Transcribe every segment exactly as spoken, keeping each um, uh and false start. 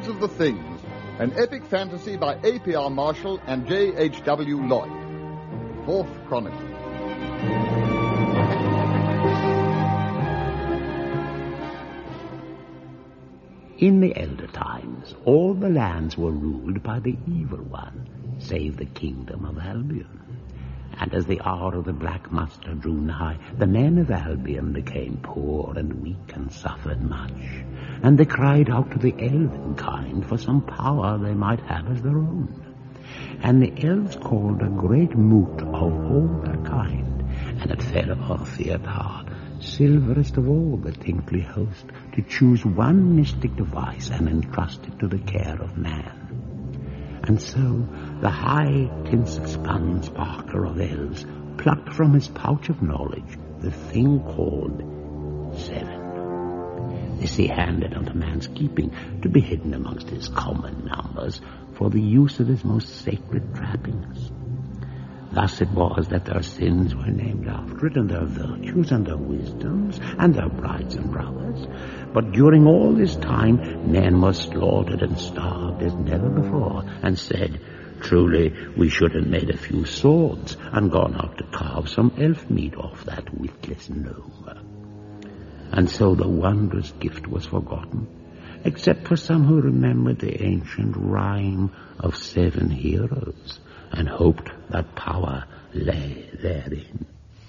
of the Things, an epic fantasy by A P R Marshall and J H W Lloyd. Fourth Chronicle. In the elder times, all the lands were ruled by the Evil One, save the kingdom of Albion. And as the hour of the Black Muster drew nigh, the men of Albion became poor and weak and suffered much. And they cried out to the elven kind for some power they might have as their own. And the elves called a great moot of all their kind, and it fell upon Theodar, silverest of all the tinkly host, to choose one mystic device and entrust it to the care of man. And so the high tinsel-spun sparkler of elves plucked from his pouch of knowledge the thing called Seven. This he handed unto man's keeping, to be hidden amongst his common numbers, for the use of his most sacred trappings. Thus it was that their sins were named after it, and their virtues, and their wisdoms, and their brides and brothers. But during all this time, men were slaughtered and starved as never before, and said, truly, we should have made a few swords, and gone out to carve some elf meat off that witless gnome. And so the wondrous gift was forgotten, except for some who remembered the ancient rhyme of seven heroes, and hoped that power lay therein.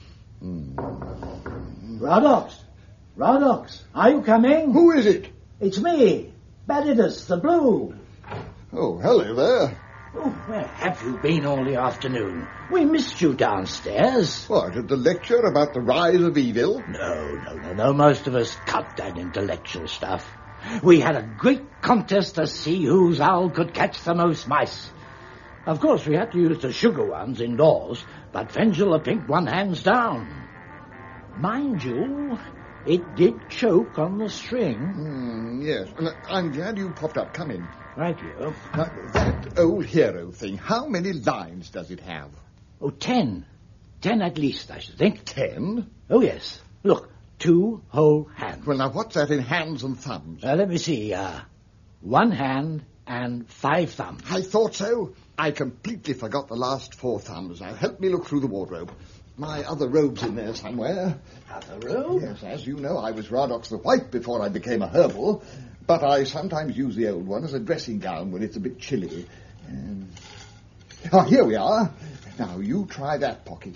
Mm. Radox! Radox! Are you coming? Who is it? It's me, Badidus the Blue. Oh, hello there. Oh, where have you been all the afternoon? We missed you downstairs. What, at the lecture about the rise of evil? No, no, no, no. Most of us cut that intellectual stuff. We had a great contest to see whose owl could catch the most mice. Of course, we had to use the sugar ones indoors, but Fengel the Pink won hands down. Mind you, it did choke on the string. Mm, yes, and I'm glad you popped up. Come in. Right you. Now, that old hero thing, how many lines does it have? Oh, ten. Ten at least, I should think. Ten? Oh, yes. Look, two whole hands. Well, now, what's that in hands and thumbs? Uh, let me see. Uh, one hand and five thumbs. I thought so. I completely forgot the last four thumbs. Now, help me look through the wardrobe. My other robe's in there somewhere. Other robe? Yes, as you know, I was Radox the White before I became a herbal, but I sometimes use the old one as a dressing gown when it's a bit chilly. Um, oh, here we are. Now, you try that pocket.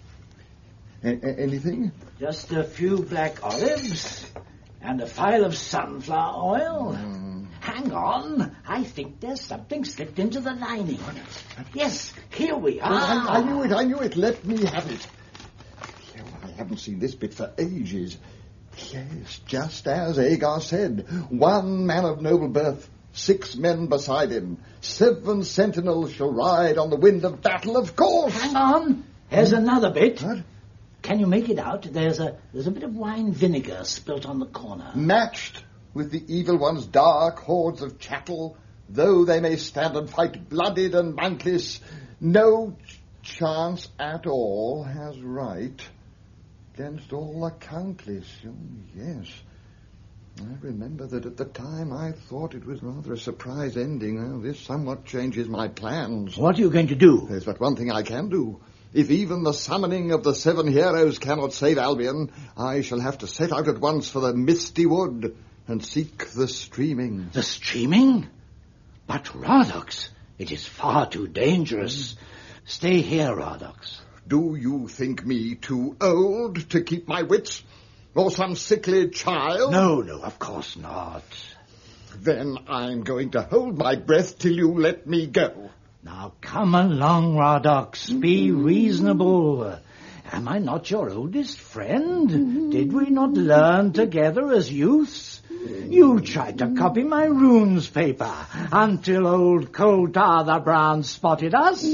A- a- anything? Just a few black olives and a phial of sunflower oil. Mm. Hang on. I think there's something slipped into the lining. Yes, here we are. Well, I, I knew it, I knew it. Let me have it. Yeah, well, I haven't seen this bit for ages. Yes, just as Agar said. One man of noble birth, six men beside him. Seven sentinels shall ride on the wind of battle, of course. Hang on. Here's another bit. What? Can you make it out? There's a there's a bit of wine vinegar spilt on the corner. Matched with the evil one's dark hordes of chattel, though they may stand and fight blooded and mountless, no ch- chance at all has right against all the countless. Oh, yes. I remember that at the time I thought it was rather a surprise ending. Well, this somewhat changes my plans. What are you going to do? There's but one thing I can do. If even the summoning of the seven heroes cannot save Albion, I shall have to set out at once for the misty wood and seek the streaming. The streaming? But, Radox, it is far too dangerous. Stay here, Radox. Do you think me too old to keep my wits? Or some sickly child? No, no, of course not. Then I'm going to hold my breath till you let me go. Now, come along, Radox. Be reasonable. Am I not your oldest friend? Did we not learn together as youths? You tried to copy my runes paper until old Coldar the Brown spotted us.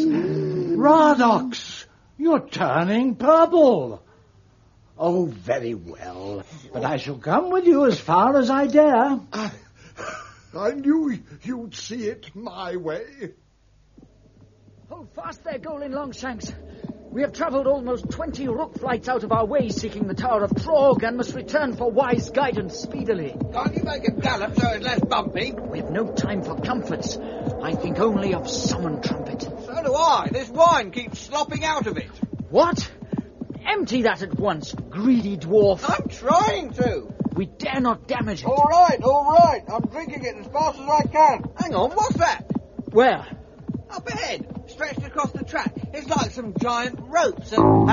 Radox, you're turning purple. Oh, very well. But I shall come with you as far as I dare. I, I knew you'd see it my way. Hold fast there, Golden Longshanks. We have travelled almost twenty rook flights out of our way seeking the Tower of Trog and must return for wise guidance speedily. Can't you make a gallop so it's less bumpy? We have no time for comforts. I think only of summon trumpet. So do I. This wine keeps slopping out of it. What? Empty that at once, greedy dwarf. I'm trying to. We dare not damage it. All right, all right. I'm drinking it as fast as I can. Hang on, what's that? Where? Up ahead, stretched across the track. It's like some giant ropes and...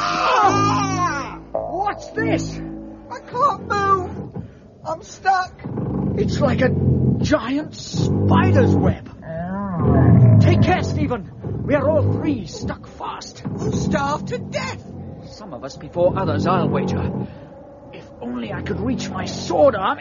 Ah! What's this? I can't move. I'm stuck. It's like a giant spider's web. Take care, Stephen. We are all three stuck fast. We'll starve to death. Some of us before others, I'll wager. If only I could reach my sword arm.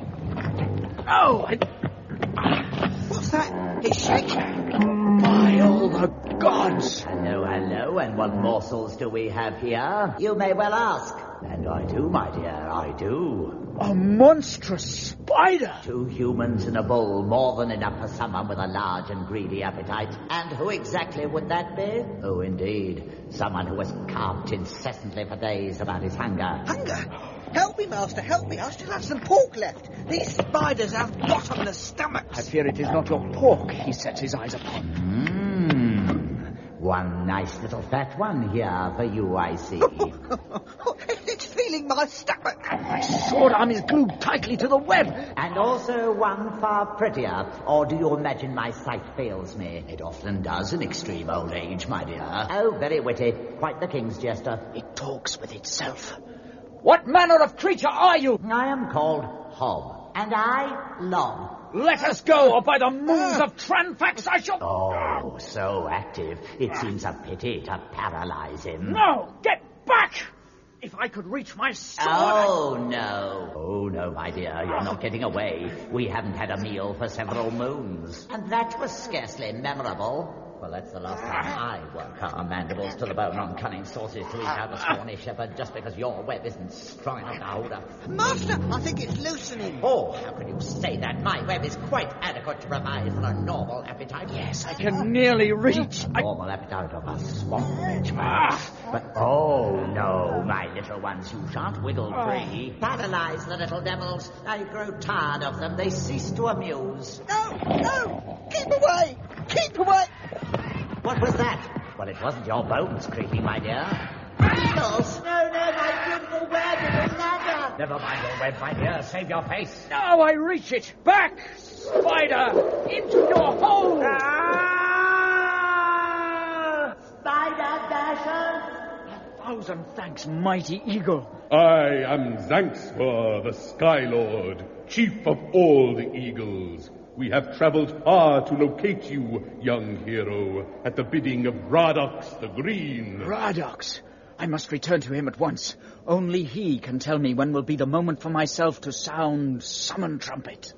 Oh, I... What's that? It's shaking. By all the gods! Hello, hello, and what morsels do we have here? You may well ask. And I do, my dear, I do. A monstrous spider! Two humans in a bowl, more than enough for someone with a large and greedy appetite. And who exactly would that be? Oh, indeed. Someone who has carped incessantly for days about his hunger. Hunger? Help me, Master, help me. I still have some pork left. These spiders have bottomless stomachs. I fear it is not your pork he sets his eyes upon. Mmm. One nice little fat one here for you, I see. It's feeling my stomach. My sword arm is glued tightly to the web. And also one far prettier. Or do you imagine my sight fails me? It often does in extreme old age, my dear. Oh, very witty. Quite the king's jester. It talks with itself. What manner of creature are you? I am called Hob, and I Lob. Let us go, or by the moons of Tranfax I shall... Oh, so active. It seems a pity to paralyze him. No, get back! If I could reach my sword... Oh, no. Oh, no, my dear, you're not getting away. We haven't had a meal for several moons. And that was scarcely memorable. Well, that's the last time I work our mandibles to the bone on cunning sources to eat out a scrawny shepherd just because your web isn't strong enough to hold up. Master, I think it's loosening. Oh, how can you say that? My web is quite adequate to provide for a normal appetite. Yes, I can nearly reach... A normal appetite of a swamp witch, But, oh, no, my little ones, you shan't wiggle free. Paralyze the little devils. I grow tired of them. They cease to amuse. No, no, keep away, keep away. What was that? Well, it wasn't your bones creaking, my dear. Needles. No, no, my beautiful web is another. Never mind your web, my dear. Save your face. Now I reach it. Back, spider, into your hole. Ah! Spider Dasher. A thousand thanks, mighty eagle. I am Zanxpur, the Sky Lord, chief of all the eagles. We have traveled far to locate you, young hero, at the bidding of Radox the Green. Radox? I must return to him at once. Only he can tell me when will be the moment for myself to sound summon trumpet.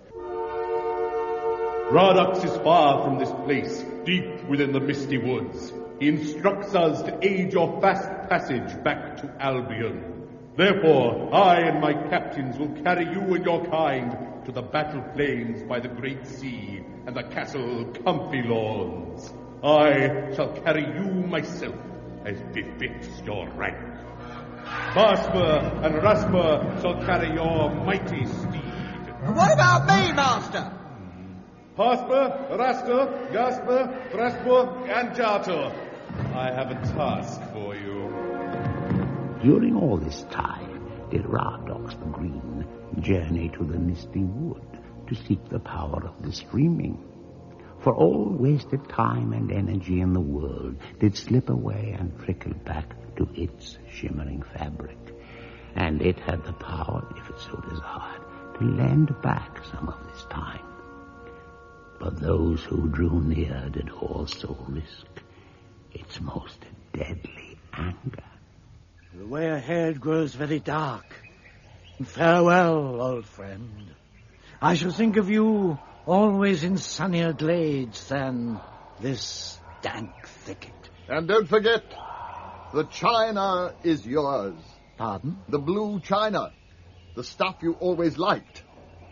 Radox is far from this place, deep within the misty woods. He instructs us to aid your fast passage back to Albion. Therefore, I and my captains will carry you and your kind to the battle plains by the great sea and the castle comfy lawns. I shall carry you myself as befits your rank. Basper and Rasper shall carry your mighty steed. What about me, Master? Pasper, Raster, Gasper, Rasper, and Jartor. I have a task for you. During all this time did Radox the Green journey to the misty wood to seek the power of the streaming. For all wasted time and energy in the world did slip away and trickle back to its shimmering fabric. And it had the power, if it so desired, to lend back some of this time. But those who drew near did also risk its most deadly anger. The way ahead grows very dark. Farewell, old friend. I shall think of you always in sunnier glades than this dank thicket. And don't forget, the china is yours. Pardon? The blue china. The stuff you always liked.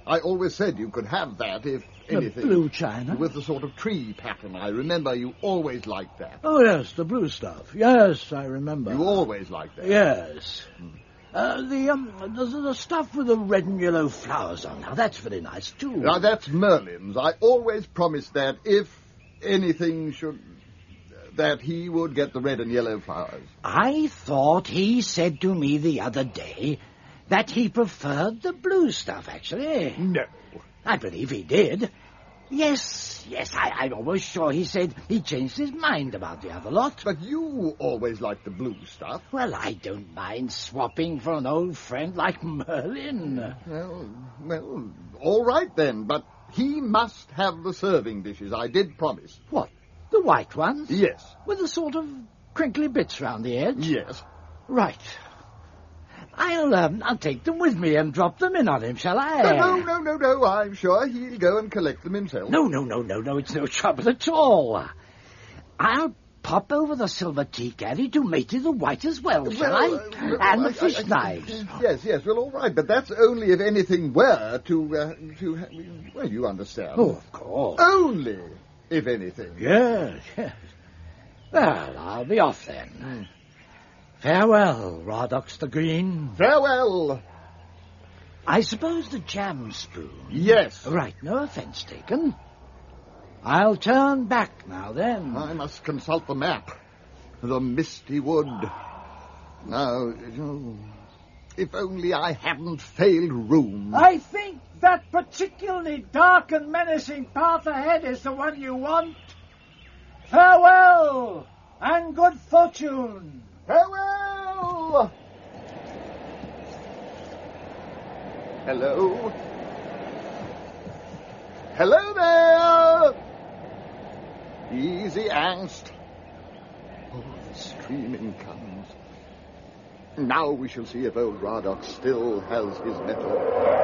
I always said you could have that, if anything. The blue china? With the sort of tree pattern. I remember you always liked that. Oh, yes, the blue stuff. Yes, I remember. You always liked that. Yes. Hmm. Uh, the, um, the, the stuff with the red and yellow flowers on. Now, that's very nice, too. Now, that's Merlin's. I always promised that if anything should... that he would get the red and yellow flowers. I thought he said to me the other day that he preferred the blue stuff, actually. No. I believe he did. Yes, yes, I, I'm almost sure he said he changed his mind about the other lot. But you always liked the blue stuff. Well, I don't mind swapping for an old friend like Merlin. Well, well, all right then, but he must have the serving dishes. I did promise. What, the white ones? Yes. With the sort of crinkly bits round the edge? Yes. Right. I'll, um, I'll take them with me and drop them in on him, shall I? No, no, no, no, no. I'm sure he'll go and collect them himself. No, no, no, no, no. It's no trouble at all. I'll pop over the silver tea caddy to Matey the White as well, shall well, I? Uh, and I, the fish I, I, knives. Yes, yes, well, all right, but that's only if anything were to, uh, to, well, you understand. Oh, of course. Only if anything. Yes, yes. Well, I'll be off then. Mm. Farewell, Radox the Green. Farewell. I suppose the jam spoon. Yes. Right, no offence taken. I'll turn back now, then. I must consult the map. The Misty Wood. Now, if only I hadn't failed room. I think that particularly dark and menacing path ahead is the one you want. Farewell, and good fortune. Farewell! Hello? Hello there! Easy, Angst. Oh, the streaming comes. Now we shall see if old Radox still has his mettle.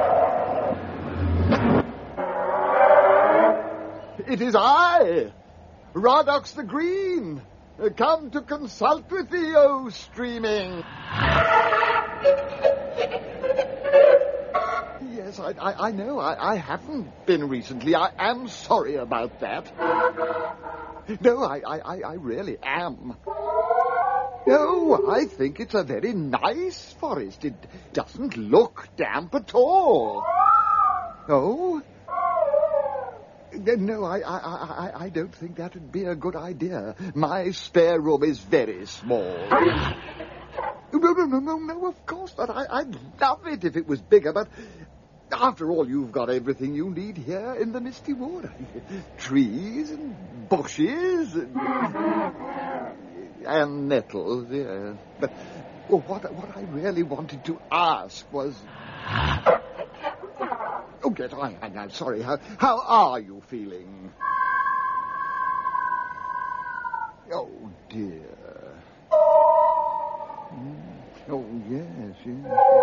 It is I, Radox the Green, come to consult with thee, O streaming. Yes, I, I, I know. I, I haven't been recently. I am sorry about that. No, I, I, I really am. No, I think it's a very nice forest. It doesn't look damp at all. Oh? No, I, I, I, I don't think that would be a good idea. My spare room is very small. No, no, no, no, no, of course not. I, I'd love it if it was bigger, but after all, you've got everything you need here in the Misty Wood. Trees and bushes and, and nettles, yeah. But well, what, what I really wanted to ask was... Oh, yes, I, I, I'm sorry. How, how are you feeling? Oh, dear. Mm. Oh, yes, yes.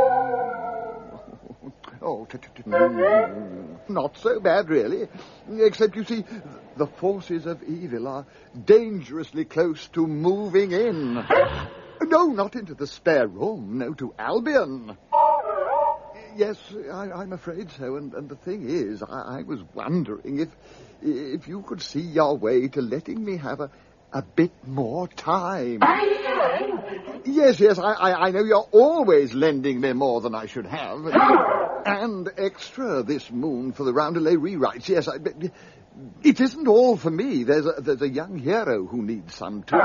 Oh, t- t- t- not so bad, really. Except, you see, the forces of evil are dangerously close to moving in. No, not into the spare room. No, to Albion. Yes, I, I'm afraid so. And, and the thing is, I, I was wondering if if you could see your way to letting me have a, a bit more time. Yes, yes, I, I, I know you're always lending me more than I should have. And extra this moon for the Roundelay rewrites. Yes, I, it isn't all for me. There's a, there's a young hero who needs some, too.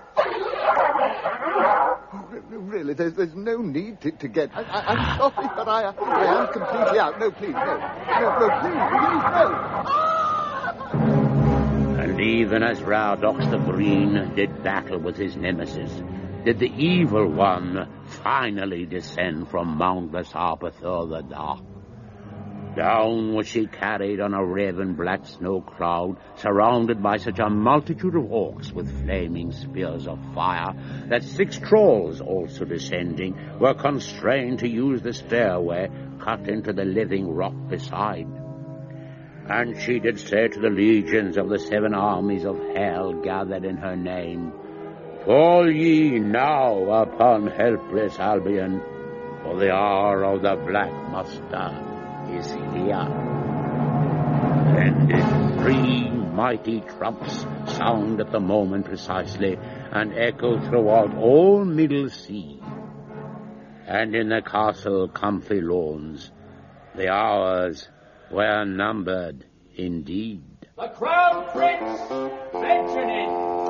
Really, there's, there's no need to, to get... I, I, I'm sorry, but I, I am completely out. No, please, no. No, no, please, please, no. And even as Radox the Green did battle with his nemesis, did the evil one finally descend from Mount Lesarpathur the Dark. Down was she carried on a raven black snow cloud, surrounded by such a multitude of orcs with flaming spears of fire, that six trolls, also descending, were constrained to use the stairway cut into the living rock beside. And she did say to the legions of the seven armies of hell gathered in her name, "Fall ye now upon helpless Albion, for the hour of the Black Mustard is here. Then did three mighty trumps sound at the moment precisely, and echo throughout all Middle Sea. And in the castle comfy lawns, the hours were numbered indeed. The Crown Prince, mention it!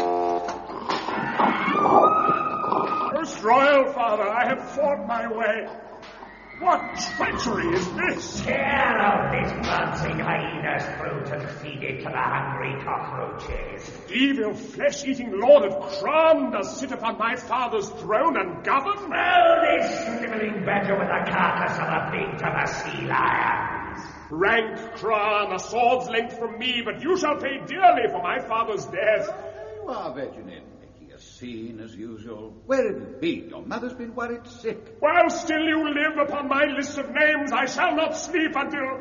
Most Royal Father, I have fought my way. What treachery is this? Tear out this prancing hyena's throat and feed it to the hungry cockroaches. Evil flesh-eating Lord of Crom does sit upon my father's throne and govern? Oh, this sniveling beggar with the carcass of a big to the sea lions. Rank Crom, a sword's length from me, but you shall pay dearly for my father's death. There you are, Virginie. Scene as usual. Where have you been? Your mother's been worried sick. While still you live upon my list of names, I shall not sleep until...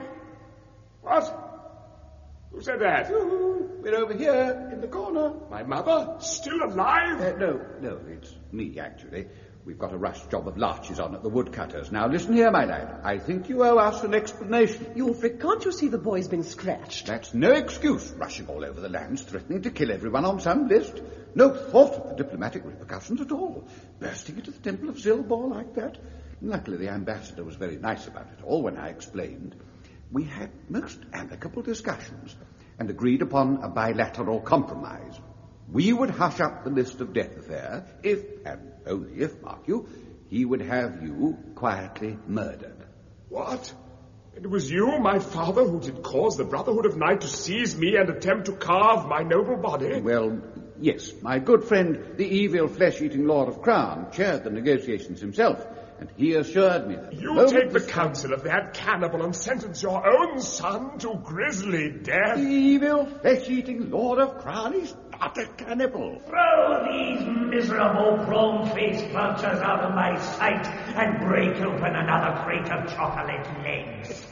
What? Who said that? We're over here, in the corner. My mother? Still alive? Uh, no, no, it's me, actually. We've got a rush job of larches on at the woodcutters. Now, listen here, my lad. I think you owe us an explanation. Ulfric, can't you see the boy's been scratched? That's no excuse, rushing all over the lands, threatening to kill everyone on some list. No thought of the diplomatic repercussions at all. Bursting into the Temple of Zilbor like that. Luckily, the ambassador was very nice about it all when I explained. We had most amicable discussions and agreed upon a bilateral compromise. We would hush up the list of death affair if, and only if, mark you, he would have you quietly murdered. What? It was you, my father, who did cause the Brotherhood of Night to seize me and attempt to carve my noble body? Well, yes. My good friend, the evil flesh-eating Lord of Crown, chaired the negotiations himself, and he assured me that... You take the counsel of that cannibal and sentence your own son to grisly death? The evil flesh-eating Lord of Crown is not a cannibal. Throw these miserable prawn-faced vultures out of my sight and break open another crate of chocolate legs.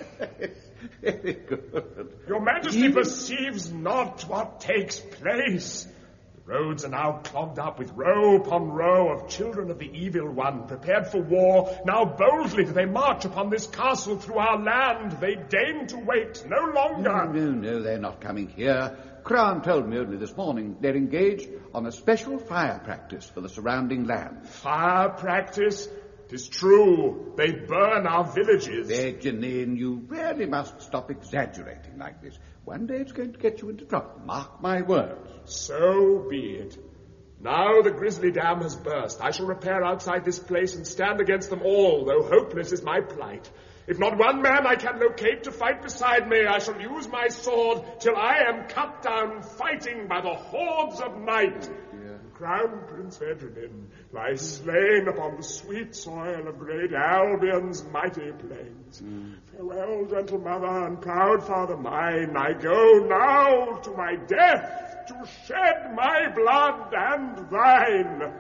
Very good. Your Majesty perceives not what takes place. The roads are now clogged up with row upon row of children of the Evil One, prepared for war. Now boldly do they march upon this castle through our land. They deign to wait no longer. No, no, no, they're not coming here. Crown told me only this morning they're engaged on a special fire practice for the surrounding land. Fire practice? 'Tis true. They burn our villages. Virginie, you really must stop exaggerating like this. One day it's going to get you into trouble. Mark my words. So be it. Now the grisly dam has burst. I shall repair outside this place and stand against them all, though hopeless is my plight. If not one man I can locate to fight beside me, I shall use my sword till I am cut down fighting by the hordes of night. Crown Prince Edredin lies slain upon the sweet soil of great Albion's mighty plains. Mm. Farewell, gentle mother and proud father mine. I go now to my death to shed my blood and thine.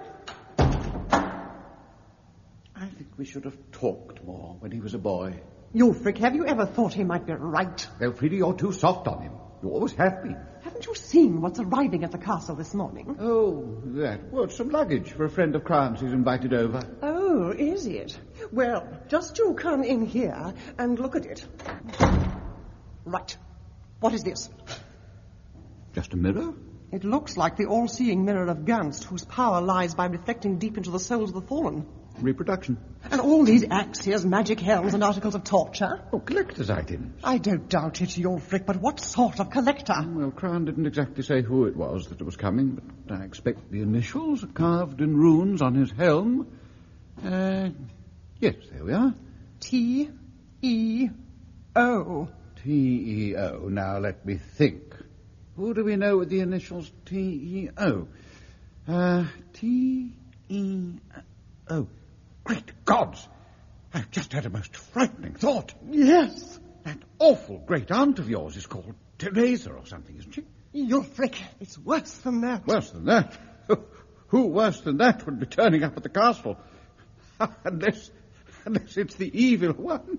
I think we should have talked more when he was a boy. Ulfric, have you ever thought he might be right? Elfride, you're too soft on him. You always have been. Haven't you seen what's arriving at the castle this morning? Oh, that. Well, it's some luggage for a friend of Crown's who's invited over. Oh, is it? Well, just you come in here and look at it. Right. What is this? Just a mirror? It looks like the all-seeing mirror of Gunst, whose power lies by reflecting deep into the souls of the fallen. Reproduction. And all these axes, magic helms, and articles of torture? Oh, collector's items. I don't doubt it, Ulfric, but what sort of collector? Well, Crown didn't exactly say who it was that was coming, but I expect the initials are carved in runes on his helm. Uh, yes, there we are. T E O. T E O. Now, let me think. Who do we know with the initials T E O? Uh, T E O. Great gods! I've just had a most frightening thought. Yes. That awful great aunt of yours is called Teresa or something, isn't she? Ulfric, it's worse than that. Worse than that? Who worse than that would be turning up at the castle? unless, unless it's the evil one.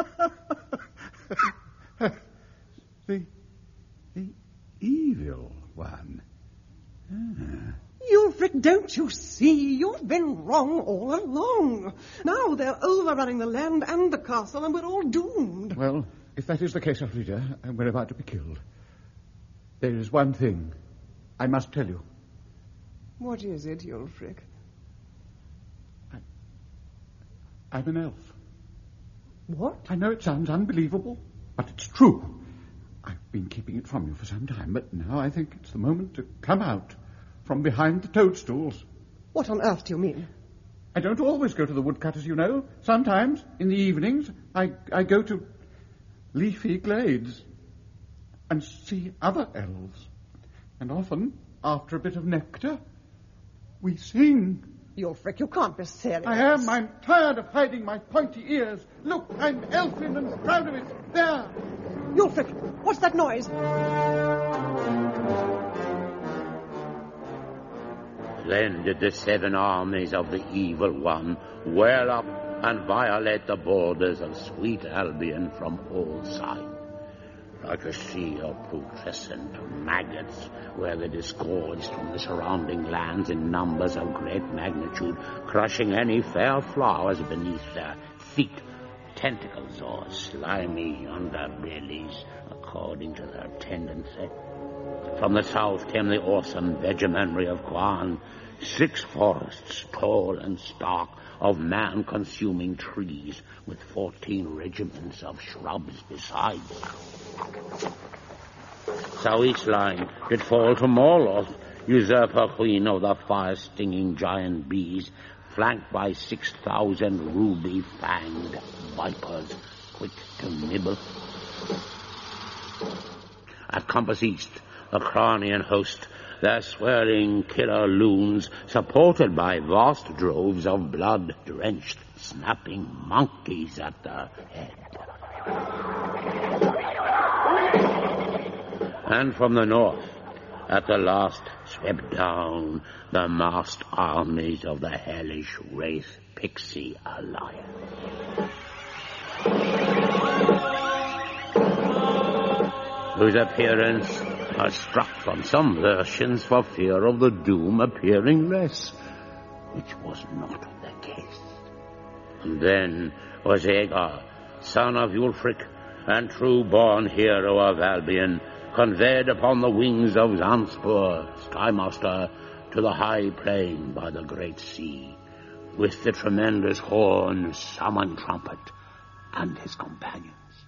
the, the evil one. Ah. Ulfric, don't you see? You've been wrong all along. Now they're overrunning the land and the castle, and we're all doomed. Well, if that is the case, Elfrida, and we're about to be killed, there is one thing I must tell you. What is it, Ulfric? I, I'm an elf. What? I know it sounds unbelievable, but it's true. I've been keeping it from you for some time, but now I think it's the moment to come out from behind the toadstools. What on earth do you mean? I don't always go to the woodcutters, you know. Sometimes, in the evenings, I, I go to leafy glades and see other elves. And often, after a bit of nectar, we sing. Ulfric, you can't be serious. I am. I'm tired of hiding my pointy ears. Look, I'm elfin and proud of it. There. Ulfric, what's that noise? Then did the seven armies of the evil one whirl up and violate the borders of sweet Albion from all sides. Like a sea of putrescent maggots, where they disgorged from the surrounding lands in numbers of great magnitude, crushing any fair flowers beneath their feet, tentacles or slimy underbellies, according to their tendency. From the south came the awesome vegemanry of Quan, six forests tall and stark, of man-consuming trees, with fourteen regiments of shrubs besides. So each line did fall to Morloth, usurper queen of the fire-stinging giant bees, flanked by six thousand ruby-fanged vipers, quick to nibble. At Compass East, the Cranian host, their swirling killer loons, supported by vast droves of blood-drenched, snapping monkeys at their head. And from the north, at the last, swept down the massed armies of the hellish Wraith Pixie Alliance, whose appearance was struck from some versions for fear of the doom appearing less, which was not the case. And then was Aegar, son of Ulfric, and true-born hero of Albion, conveyed upon the wings of Zanspur, Skymaster, to the high plain by the great sea, with the tremendous horn, summon trumpet, and his companions.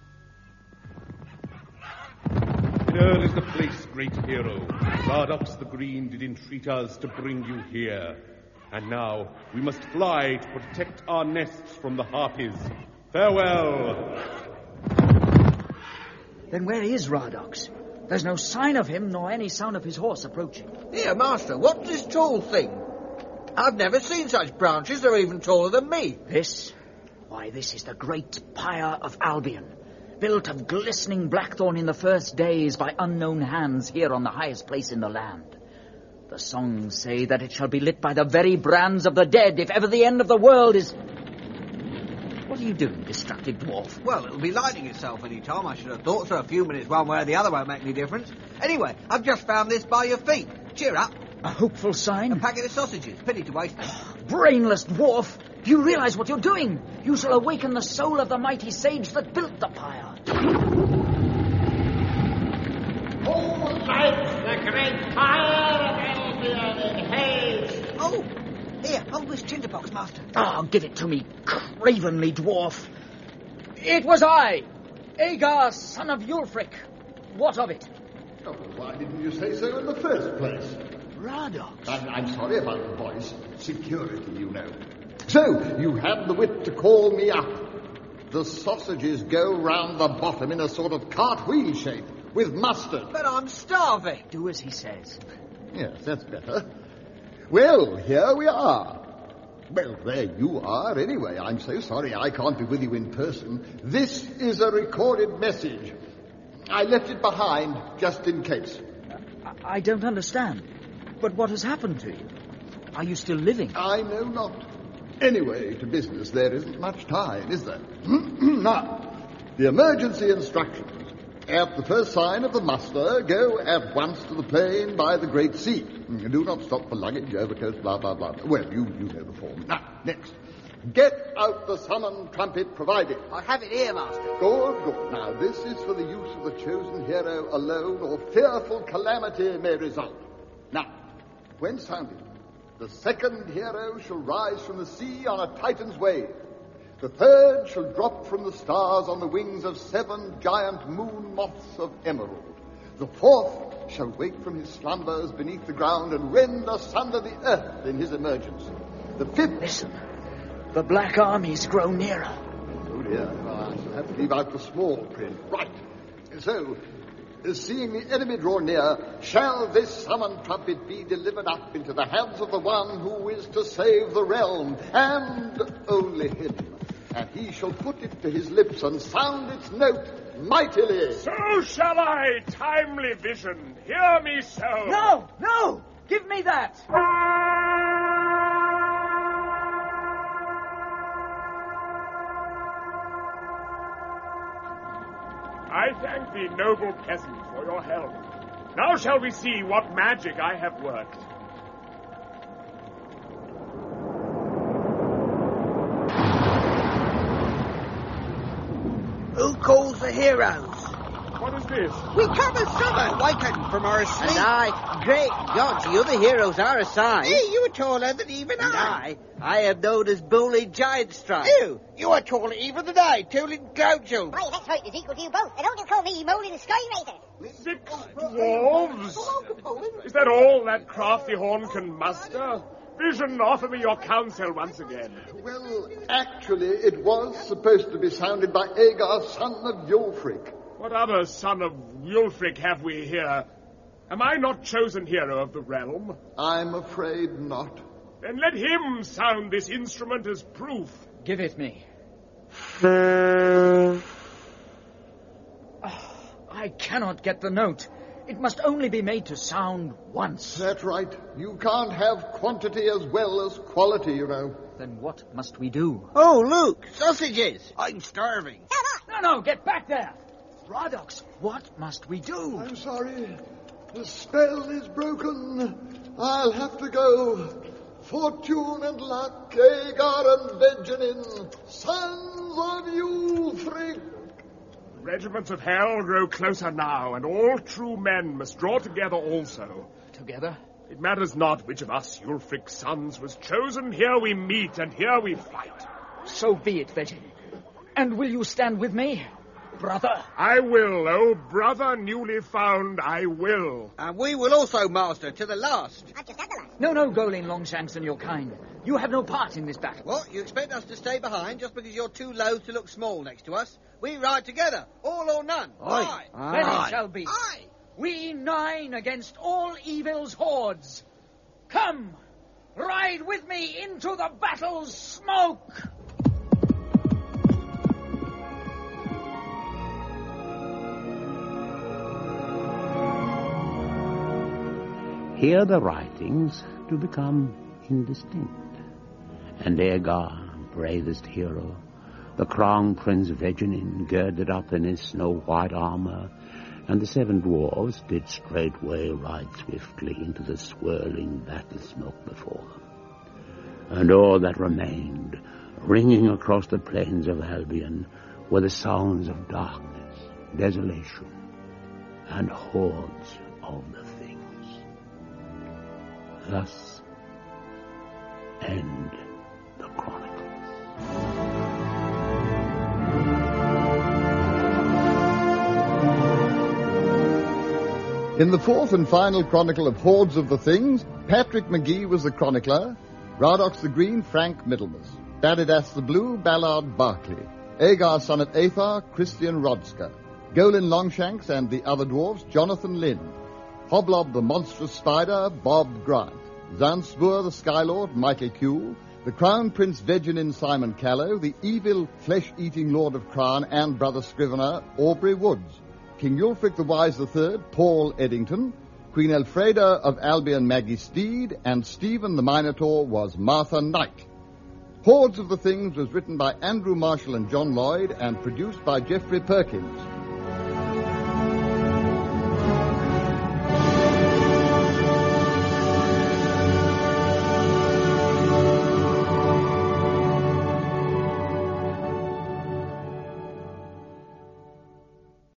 Here is the place, great hero. Zardox the Green did entreat us to bring you here. And now we must fly to protect our nests from the Harpies. Farewell! Then where is Zardox? There's no sign of him, nor any sound of his horse approaching. Here, Master, what's this tall thing? I've never seen such branches. They're even taller than me. This? Why, this is the great pyre of Albion, built of glistening blackthorn in the first days by unknown hands here on the highest place in the land. The songs say that it shall be lit by the very brands of the dead if ever the end of the world is... What are you doing, destructive dwarf? Well, it'll be lighting itself any time, I should have thought, so a few minutes one way or the other won't make any difference. Anyway, I've just found this by your feet. Cheer up. A hopeful sign? A packet of sausages. Pity to waste them. Brainless dwarf! Do you realize what you're doing? You shall awaken the soul of the mighty sage that built the pyre. Who lights the great pyre of Albion in haste? Oh! Here, hold this tinderbox, Master. Ah, oh, give it to me, cravenly dwarf. It was I, Aegar, son of Ulfric. What of it? Oh, why didn't you say so in the first place? Zardox. I'm, I'm sorry about the voice. Security, you know. So, you had the wit to call me up. The sausages go round the bottom in a sort of cartwheel shape, with mustard. But I'm starving. Do as he says. Yes, that's better. Well, here we are. Well, there you are, anyway. I'm so sorry I can't be with you in person. This is a recorded message. I left it behind, just in case. I, I don't understand. But what has happened to you? Are you still living? I know not. Anyway, to business, there isn't much time, is there? Now, the emergency instructions. At the first sign of the muster, go at once to the plain by the Great Sea. Do not stop for luggage, overcoats, blah, blah, blah. Well, you, you know the form. Now, next. Get out the summon trumpet provided. I have it here, Master. Good, good. Now, this is for the use of the chosen hero alone, or fearful calamity may result. Now, when sounded, the second hero shall rise from the sea on a Titan's wave. The third shall drop from the stars on the wings of seven giant moon moths of emerald. The fourth shall wake from his slumbers beneath the ground and rend asunder the earth in his emergence. The fifth... Listen, the black armies grow nearer. Oh dear, well, I shall have to leave out the small print. Right. So, seeing the enemy draw near, shall this summoned trumpet be delivered up into the hands of the one who is to save the realm, and only him. And he shall put it to his lips and sound its note mightily. So shall I, timely vision. Hear me so. No, no! Give me that! I thank thee, noble peasant, for your help. Now shall we see what magic I have worked. Who calls the heroes? What is this? We come as summoned, wakened from our sleep. And I, great gods, the other heroes are aside. Hey, you are taller than even and I. I, I am known as Bully Giant Strike. You, you are taller even than I, Tooling Groucho. Why, that's right, it's equal to you both. And don't you call me Moley the Sky Raider. Six dwarves? Is that all that crafty horn can muster? Vision, offer me your counsel once again. Well, actually, it was supposed to be sounded by Agar, son of Wulfric. What other son of Wulfric have we here? Am I not chosen hero of the realm? I'm afraid not. Then let him sound this instrument as proof. Give it me. Oh, I cannot get the note. It must only be made to sound once. That's right. You can't have quantity as well as quality, you know. Then what must we do? Oh, look, sausages. I'm starving. No, no, get back there. Radox, what must we do? I'm sorry. The spell is broken. I'll have to go. Fortune and luck, Agar and Vegenin, sons of Wulfric. Regiments of hell grow closer now, and all true men must draw together also. Together? It matters not which of us Wulfric's sons was chosen. Here we meet, and here we fight. So be it, Vegin. And will you stand with me, brother? I will, oh brother newly found, I will. And we will also, master, to the last. I've just had the last. No, no, Golin Longshanks and your kind. You have no part in this battle. What? You expect us to stay behind just because you're too loath to look small next to us? We ride together, all or none. Aye. Aye. Then Aye. it shall be. Aye. We nine against all evil's hordes. Come, ride with me into the battle's smoke. Here the writings do become indistinct, and Agar, bravest hero, the crown prince Vegenin, girded up in his snow-white armor, and the seven dwarves did straightway ride swiftly into the swirling battle smoke before them. And all that remained, ringing across the plains of Albion, were the sounds of darkness, desolation, and hordes of the things. Thus end the Chronicles. In the fourth and final chronicle of Hordes of the Things, Patrick McGee was the chronicler, Radox the Green, Frank Middlemas, Badidas the Blue, Ballard Barclay, Agar son of Athar, Christian Rodska, Golin Longshanks and the other dwarves, Jonathan Lynn, Hoblob the Monstrous Spider, Bob Grant, Zanspur the Skylord, Michael Kuhl, the Crown Prince Vegenin, Simon Callow, the evil flesh-eating Lord of Cran and Brother Scrivener, Aubrey Woods, King Wulfric the Wise the Third, Paul Eddington, Queen Elfreda of Albion, Maggie Steed, and Stephen the Minotaur was Martha Knight. Hordes of the Things was written by Andrew Marshall and John Lloyd and produced by Geoffrey Perkins.